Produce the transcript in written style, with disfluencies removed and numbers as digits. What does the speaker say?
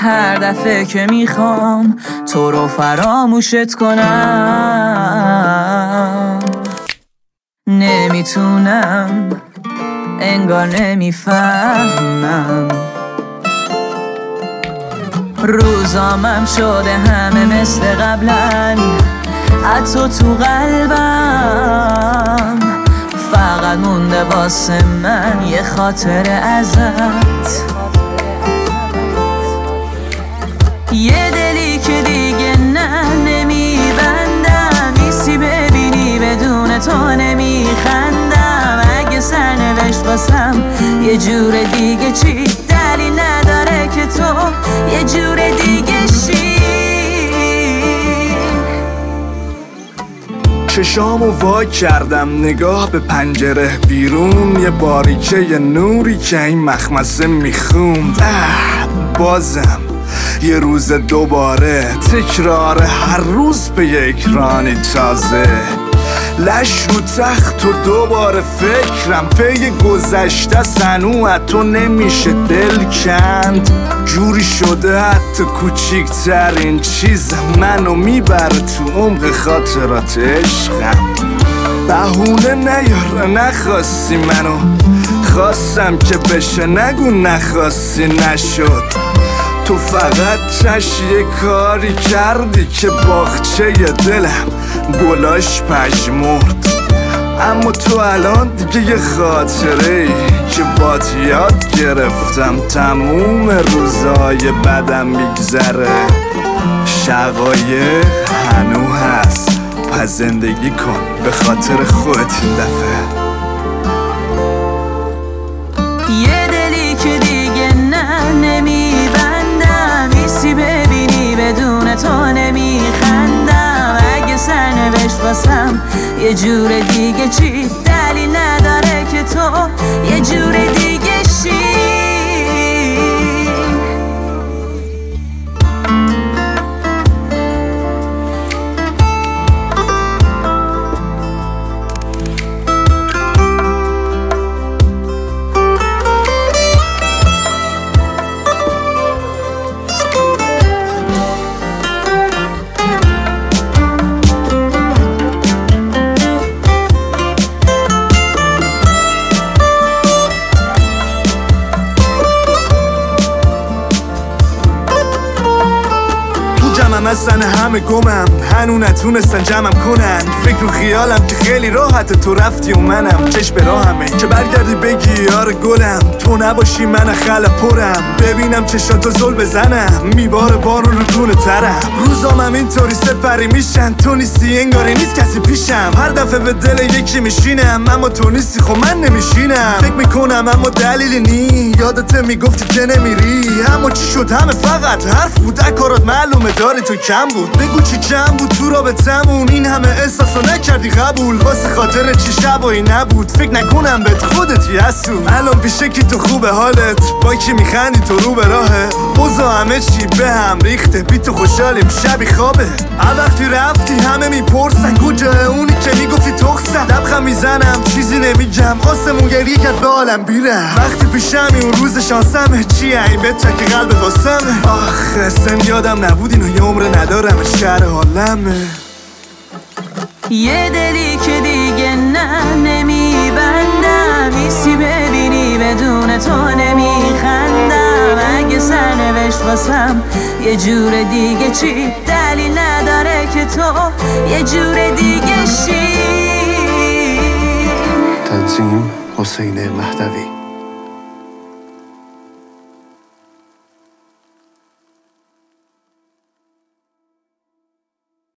هر دفعه که میخوام تو رو فراموشت کنم نمیتونم، انگار نمیفهمم. روزامم شده همه مثل قبلن، حتی تو قلبم فقط مونده واسه من یه خاطر ازت، یه دلی که دیگه نمیبندم، نیستی ببینی بدون تو نمیخندم. اگه سرنوشت واسم یه جور دیگه چی، دلیل نداره که تو یه جور دیگه شی. چشامو وا کردم نگاه به پنجره بیرون، یه باریکه یه نوری که این مخمسه میخوند. بازم یه روز دوباره تکرار هر روز به یک رانی تازه، لش رو تخت و دوباره فکرم پی گذشته سنو تو نمیشه دل کند. جوری شده حتی کوچیکترین چیز منو میبره تو عمق خاطرات عشقم. بهونه نیار نخواستی منو، خواستم که بشه نگو نخواستی نشد. تو فقط یه کاری کردی که باغچه دلم گلاش پژمرد. اما تو الان دیگه یه خاطره ای که بات یاد گرفتم تموم روزای بدم میگذره. شقایق هنو هست، پس زندگی کن به خاطر خودت این دفعه. یه دلی که دیگه نمیبندم، نیستی ببینی بدون تو نمیخندم. اگه سرنوشت واسم یه جور دیگه چی، دلیل نداره که تو یه جور دیگه شی. جمعم هستن همه گمم، هنو نتونستن جمعم کنن. فکر و خیالم که خیلی راحت تو رفتی و منم چشم به راهمه که برگردی بگی یار گلم. تو نباشی من خلا پرم، ببینم چشاتو زل بزنم، میباره بارون رو دونه ترم. روزامم اینطوری سپری میشن، تو نیستی انگاری نیست کسی پیشم. هر دفعه به دل یکی میشینم، اما تو نیستی خب من نمیشینم. فکر میکنم اما دلیلی نی، یادت میگفتی که نمیری. اما چی شد همه فقط حرف بود، کارات معلومه داری تو کم بود. بگو چی جمع بود تو رابطمون، این همه احساسو نکردی قبول. واسه خاطر چی شبایی نبود، فکر نکنم بهت خودتی هستو. الان پیشه کی تو خوبه حالت، با کی میخندی تو رو به راهه. اوضاع همه چی به هم ریخته، بی تو خوشحالیم شبی خوابه. وقتی رفتی همه میپرسن کجا اونی که میگفتی تخصم. دبخم میزنم چیزی نمیگم، آسمون گریه کرد به عالم بیرم. وقتی پیشمی اون روز شانسمه، چیه این بهت که قلب واسمه. آخ اصلا یادم نبود اینو یه عمر ندارم، شهر حالمه. یه دلی که دیگه نمیبندم، نیستی ببینی بدون تو نمیخندم. اگه سرنوشت واسم یه جور دیگه چی، دلیل نداره که تو یه جور دیگه شی. تنظیم حسین مهدوی.